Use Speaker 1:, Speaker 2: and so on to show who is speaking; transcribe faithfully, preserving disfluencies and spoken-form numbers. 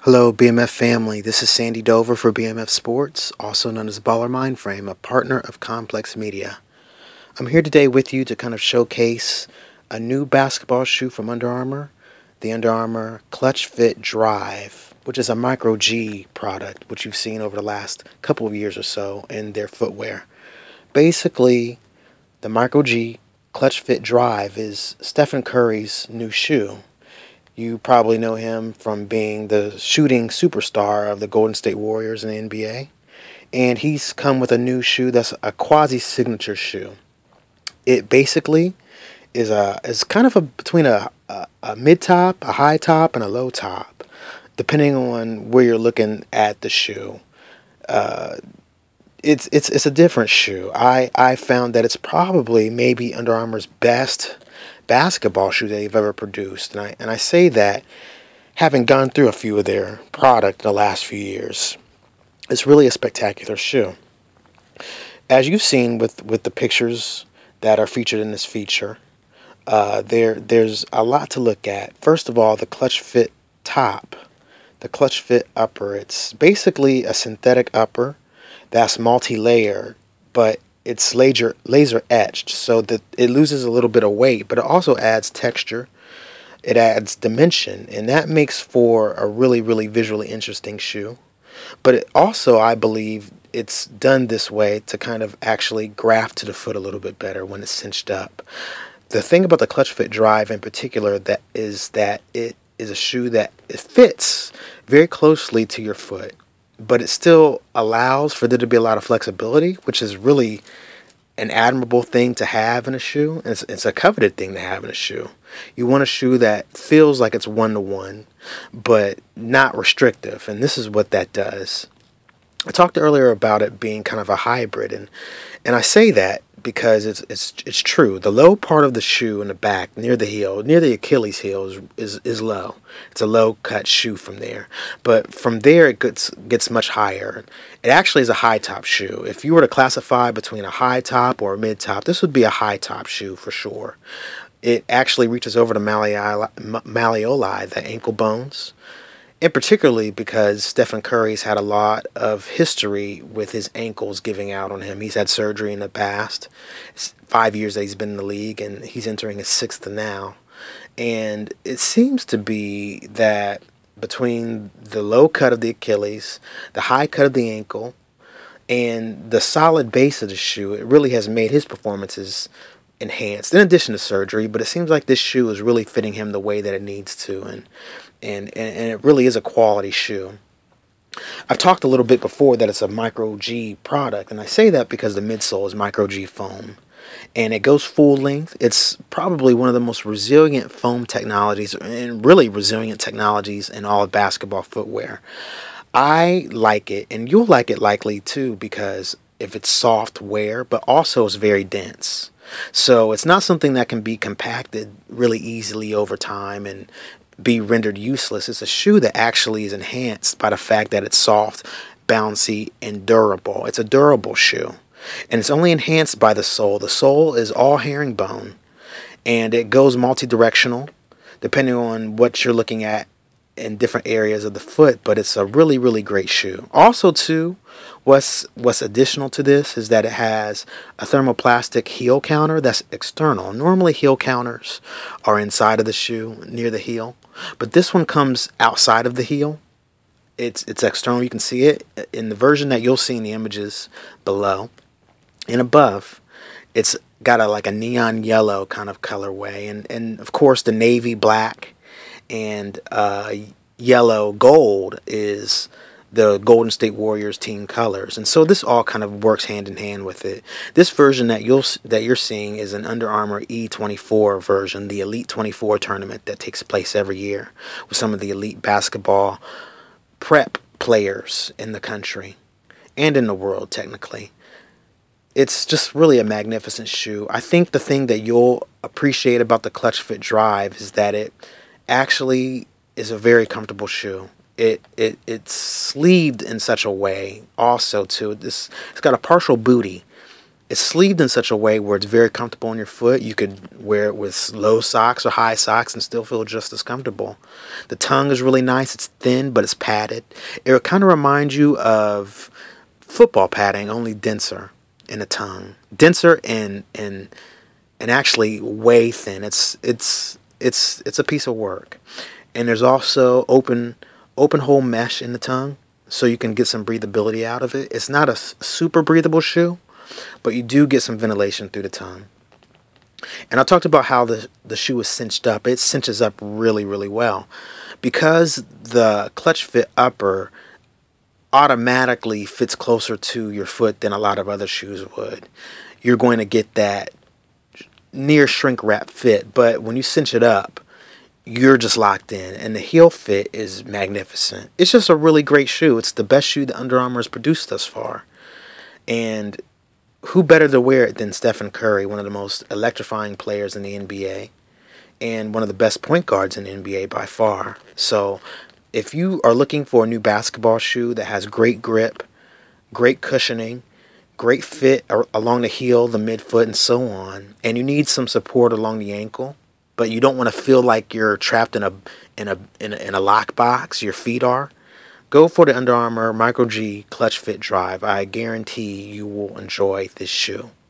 Speaker 1: Hello, B M F family. This is Sandy Dover for B M F Sports, also known as Baller Mindframe, a partner of Complex Media. I'm here today with you to kind of showcase a new basketball shoe from Under Armour, the Under Armour Clutch Fit Drive, which is a Micro G product, which you've seen over the last couple of years or so in their footwear. Basically, the Micro G Clutch Fit Drive is Stephen Curry's new shoe. You probably know him from being the shooting superstar of the Golden State Warriors in the N B A. And he's come with a new shoe that's a quasi-signature shoe. It basically is a is kind of a between a, a, a mid-top, a high top, and a low top, depending on where you're looking at the shoe. Uh, it's it's it's a different shoe. I, I found that it's probably maybe Under Armour's best basketball shoe they've ever produced. And I and I say that having gone through a few of their product in the last few years. It's really a spectacular shoe. As you've seen with, with the pictures that are featured in this feature, uh, there there's a lot to look at. First of all, the clutch fit top, the clutch fit upper. It's basically a synthetic upper that's multi-layered, but it's laser laser etched so that it loses a little bit of weight, but it also adds texture. It adds dimension, and that makes for a really, really visually interesting shoe. But it also, I believe, it's done this way to kind of actually graft to the foot a little bit better when it's cinched up. The thing about the Clutch Fit Drive in particular that is that it is a shoe that it fits very closely to your foot, but it still allows for there to be a lot of flexibility, which is really an admirable thing to have in a shoe. It's, it's a coveted thing to have in a shoe. You want a shoe that feels like it's one-to-one, but not restrictive, and this is what that does. I talked earlier about it being kind of a hybrid, and and I say that because it's it's it's true. The low part of the shoe in the back, near the heel, near the Achilles heel, is is, is low. It's a low cut shoe from there, but from there it gets gets much higher. It actually is a high top shoe. If you were to classify between a high top or a mid top, this would be a high top shoe for sure. It actually reaches over the malleoli, malleoli, the ankle bones. And particularly because Stephen Curry's had a lot of history with his ankles giving out on him. He's had surgery in the past. It's five years that he's been in the league, and he's entering his sixth now. And it seems to be that between the low cut of the Achilles, the high cut of the ankle, and the solid base of the shoe, it really has made his performances enhanced, in addition to surgery. But it seems like this shoe is really fitting him the way that it needs to, and and and, and it really is a quality shoe. I've talked a little bit before that it's a Micro G product, and I say that because the midsole is Micro G foam, and it goes full length. It's probably one of the most resilient foam technologies, and really resilient technologies in all of basketball footwear. I like it, and you'll like it likely too, because if it's soft wear, but also it's very dense. So it's not something that can be compacted really easily over time and be rendered useless. It's a shoe that actually is enhanced by the fact that it's soft, bouncy, and durable. It's a durable shoe, and it's only enhanced by the sole. The sole is all herringbone, and it goes multi-directional depending on what you're looking at in different areas of the foot, but it's a really, really great shoe. Also, too, what's what's additional to this is that it has a thermoplastic heel counter that's external. Normally, heel counters are inside of the shoe, near the heel, but this one comes outside of the heel. It's it's external. You can see it in the version that you'll see in the images below and above. It's got a like a neon yellow kind of colorway, and and of course the navy black and uh, yellow gold is the Golden State Warriors team colors, and so this all kind of works hand in hand with it. This version that you'll that you're seeing is an Under Armour E twenty-four version, the Elite twenty-four tournament that takes place every year with some of the elite basketball prep players in the country and in the world, technically. It's just really a magnificent shoe. I think the thing that you'll appreciate about the Clutch Fit Drive is that it actually is a very comfortable shoe. It it it's sleeved in such a way also too. This it's got a partial booty, It's sleeved in such a way where it's very comfortable on your foot. You could wear it with low socks or high socks and still feel just as comfortable. The tongue is really nice. It's thin, but it's padded. It kind of reminds you of football padding, only denser in the tongue. Denser and and and actually way thin. It's it's it's it's a piece of work. And there's also open open hole mesh in the tongue, so you can get some breathability out of it. It's not a super breathable shoe, but you do get some ventilation through the tongue. And I talked about how the, the shoe is cinched up. It cinches up really, really well. Because the clutch fit upper automatically fits closer to your foot than a lot of other shoes would, you're going to get that near shrink wrap fit. But when you cinch it up, you're just locked in. And the heel fit is magnificent. It's just a really great shoe. It's the best shoe that Under Armour has produced thus far. And who better to wear it than Stephen Curry, one of the most electrifying players in the N B A and one of the best point guards in the N B A by far. So if you are looking for a new basketball shoe that has great grip, great cushioning, great fit along the heel, the midfoot, and so on, and you need some support along the ankle, but you don't want to feel like you're trapped in a in a in a, in a lock box, your feet are, go for the Under Armour Micro G Clutch Fit Drive. I guarantee you will enjoy this shoe.